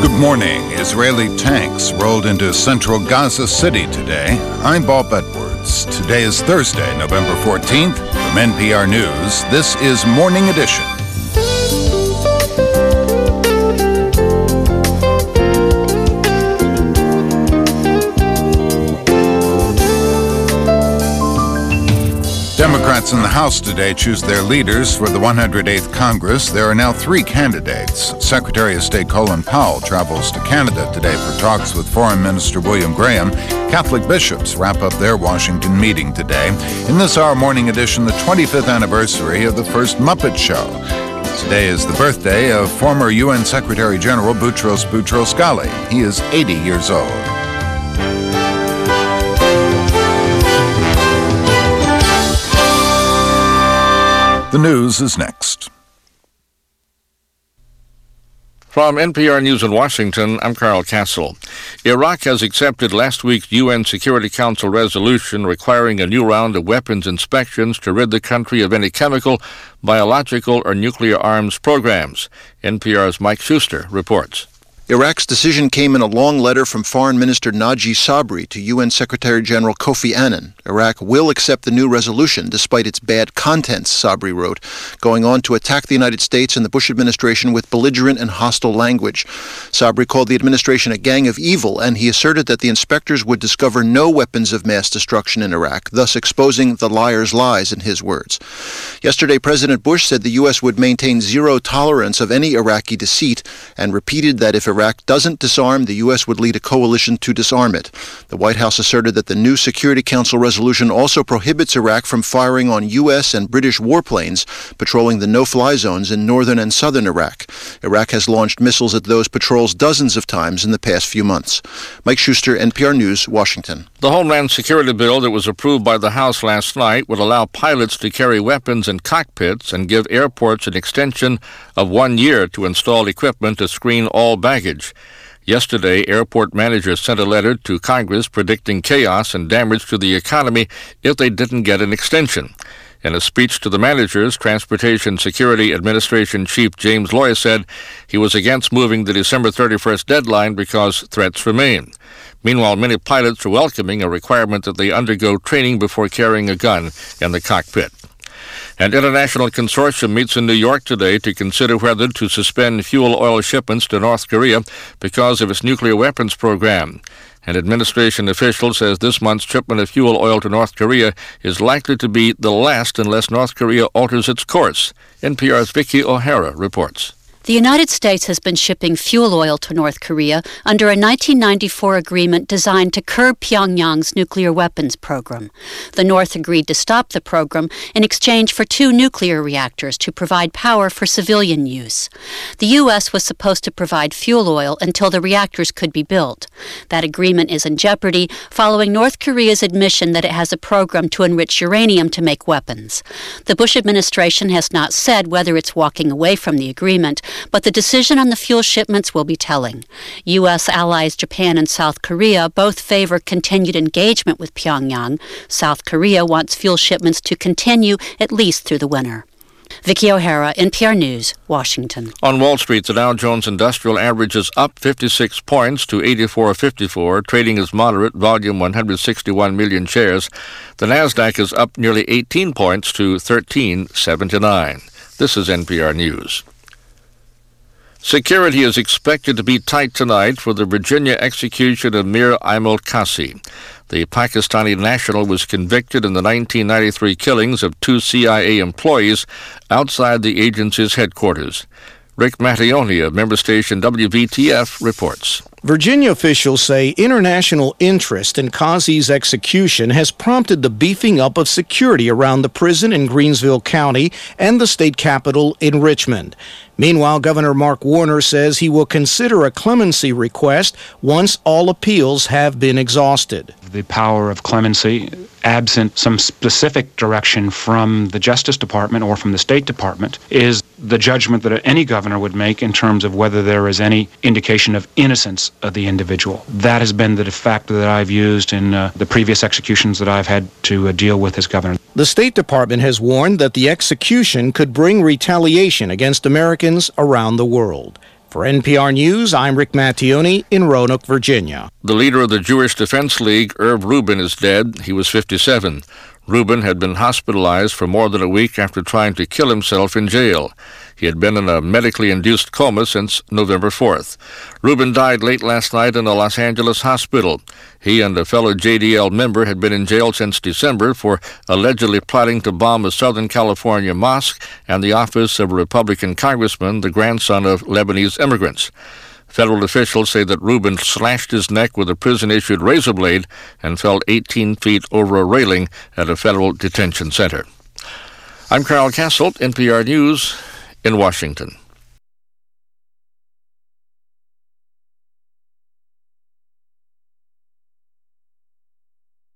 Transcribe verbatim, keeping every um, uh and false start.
Good morning. Israeli tanks rolled into central Gaza City today. I'm Bob Edwards. Today is Thursday, November fourteenth. From N P R News, this is Morning Edition. Democrats in the House today choose their leaders for the one hundred eighth Congress. There are now three candidates. Secretary of State Colin Powell travels to Canada today for talks with Foreign Minister William Graham. Catholic bishops wrap up their Washington meeting today. In this Our Morning Edition, the twenty-fifth anniversary of the first Muppet Show. Today is the birthday of former U N Secretary General Boutros Boutros-Ghali. He is eighty years old. The news is next. From N P R News in Washington, I'm Carl Castle. Iraq has accepted last week's U N Security Council resolution requiring a new round of weapons inspections to rid the country of any chemical, biological, or nuclear arms programs. N P R's Mike Schuster reports. Iraq's decision came in a long letter from Foreign Minister Naji Sabri to U N Secretary General Kofi Annan. Iraq will accept the new resolution despite its bad contents, Sabri wrote, going on to attack the United States and the Bush administration with belligerent and hostile language. Sabri called the administration a gang of evil, and he asserted that the inspectors would discover no weapons of mass destruction in Iraq, thus exposing the liar's lies, in his words. Yesterday, President Bush said the U S would maintain zero tolerance of any Iraqi deceit and repeated that if Iraq doesn't disarm, the U S would lead a coalition to disarm it. The White House asserted that the new Security Council resolution also prohibits Iraq from firing on U S and British warplanes patrolling the no-fly zones in northern and southern Iraq. Iraq has launched missiles at those patrols dozens of times in the past few months. Mike Schuster, N P R News, Washington. The Homeland Security bill that was approved by the House last night would allow pilots to carry weapons in cockpits and give airports an extension of one year to install equipment to screen all baggage. Yesterday, airport managers sent a letter to Congress predicting chaos and damage to the economy if they didn't get an extension. In a speech to the managers, Transportation Security Administration Chief James Loy said he was against moving the December thirty-first deadline because threats remain. Meanwhile, many pilots are welcoming a requirement that they undergo training before carrying a gun in the cockpit. An international consortium meets in New York today to consider whether to suspend fuel oil shipments to North Korea because of its nuclear weapons program. An administration official says this month's shipment of fuel oil to North Korea is likely to be the last unless North Korea alters its course. N P R's Vicky O'Hara reports. The United States has been shipping fuel oil to North Korea under a nineteen ninety-four agreement designed to curb Pyongyang's nuclear weapons program. The North agreed to stop the program in exchange for two nuclear reactors to provide power for civilian use. The U S was supposed to provide fuel oil until the reactors could be built. That agreement is in jeopardy following North Korea's admission that it has a program to enrich uranium to make weapons. The Bush administration has not said whether it's walking away from the agreement, but the decision on the fuel shipments will be telling. U S allies Japan and South Korea both favor continued engagement with Pyongyang. South Korea wants fuel shipments to continue at least through the winter. Vicky O'Hara, N P R News, Washington. On Wall Street, the Dow Jones Industrial Average is up fifty-six points to eighty-four fifty-four. Trading is moderate, volume one hundred sixty-one million shares. The Nasdaq is up nearly eighteen points to thirteen seventy-nine. This is N P R News. Security is expected to be tight tonight for the Virginia execution of Mir Aimul Qasi. The Pakistani national was convicted in the nineteen ninety-three killings of two C I A employees outside the agency's headquarters. Rick Mattioni of member station W V T F reports. Virginia officials say international interest in Qasi's execution has prompted the beefing up of security around the prison in Greensville County and the state capitol in Richmond. Meanwhile, Governor Mark Warner says he will consider a clemency request once all appeals have been exhausted. The power of clemency, absent some specific direction from the Justice Department or from the State Department, is the judgment that any governor would make in terms of whether there is any indication of innocence of the individual. That has been the factor that I've used in uh, the previous executions that I've had to uh, deal with as governor. The State Department has warned that the execution could bring retaliation against Americans around the world. For N P R News, I'm Rick Mattioni in Roanoke, Virginia. The leader of the Jewish Defense League, Irv Rubin, is dead. He was fifty-seven. Rubin had been hospitalized for more than a week after trying to kill himself in jail. He had been in a medically induced coma since November fourth. Rubin died late last night in a Los Angeles hospital. He and a fellow J D L member had been in jail since December for allegedly plotting to bomb a Southern California mosque and the office of a Republican congressman, the grandson of Lebanese immigrants. Federal officials say that Rubin slashed his neck with a prison-issued razor blade and fell eighteen feet over a railing at a federal detention center. I'm Carl Castle, N P R News in Washington.